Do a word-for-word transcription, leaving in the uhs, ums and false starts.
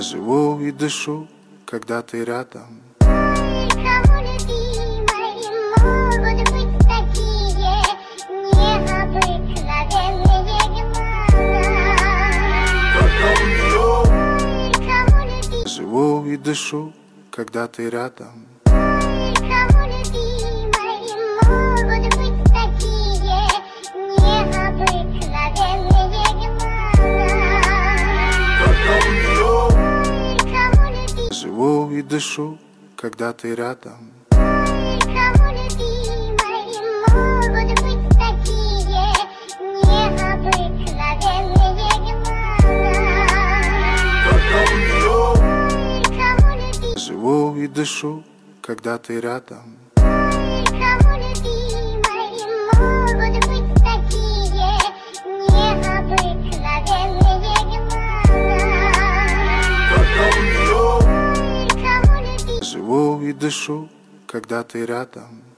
Живу и дышу, когда ты рядом. Кому любимой могут быть такие необыкновенные глаза. Кому любимой, Живу и дышу, когда ты рядом. кому любимой могут быть такие необыкновенные глаза. Живу и дышу, когда ты рядом. Кому любимой могут быть такие необыкновенные глаза. Живу и дышу, когда ты рядом. Кому любимой могут быть такие необыкновенные глаза. Живу и дышу, когда ты рядом.